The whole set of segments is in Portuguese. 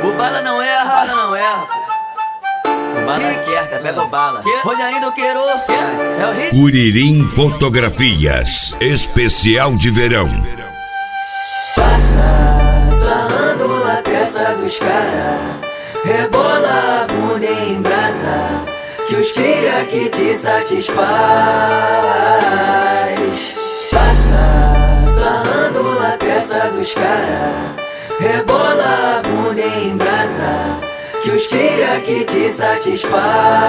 O bala não erra, pô. O bala acerta, pega o bala. Rogerinho do Queiro, é o hit. Curirim Fotografias, especial de verão. Passa, sarrando na peça dos cara. Rebola a bunda em brasa, que os cria que te satisfaz. Passa, sarrando na peça dos cara. Rebola a bunda em brasa, que os cria que te satisfaz.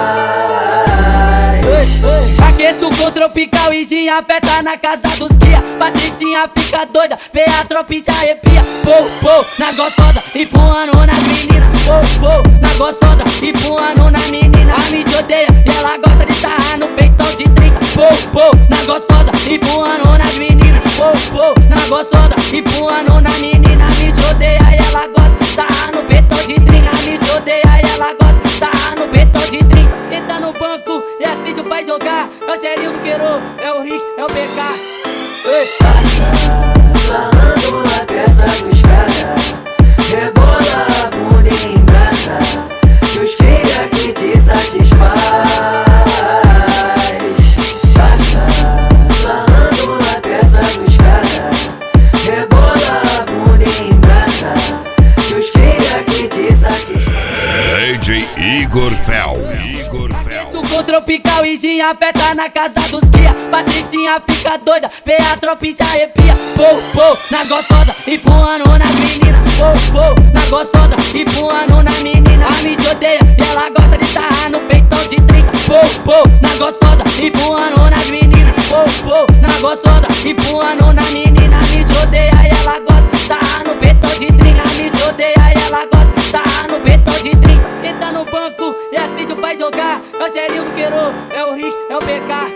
Aqueço com tropical e gin, aperta na casa dos cria. Patricinha fica doida, vê a tropa e se arrepia. Pô, nas gostosas, empurrando nas meninas. Pô, nas gostosas, empurrando nas meninas. A mídia odeia e ela gosta de sarrar no peitão de 30. Pô, nas gostosas, empurrando nas meninas. Pô, nas gostosas, empurrando nas meninas. A mídia odeia e ela gosta de sarrar no peitão de 30. A mídia odeia e ela gosta de sarrar no peitão de 30. Senta no banco e assiste o pai jogar. É o Gerinho do Queiro, é o Rick, é o BK. Passa, sarrando na peça dos cara. Rebola a bunda em brasa, que os cria que te satisfaz. Passa, sarrando na peça dos cara. Rebola a bunda em brasa, que os cria que te satisfaz. DJ Igor Fel. Com tropical e gin, aperta na casa dos cria. Patricinha fica doida, vê a tropa e se arrepia. Pô, nas gostosas, empurrando nas meninas. Pô, nas gostosas, empurrando nas meninas. A mídia odeia e ela gosta de sarrar no peitão de 30. Pô, nas gostosas, empurrando nas meninas. Pô, nas gostosas, empurrando nas meninas. A mídia odeia e ela gosta de sarrar no peitão de 30. A mídia odeia e ela gosta de sarrar no peitão de 30. Senta no banco e assiste o pai jogar. É o Gerinho do Queiro, é o Rick, é o BK.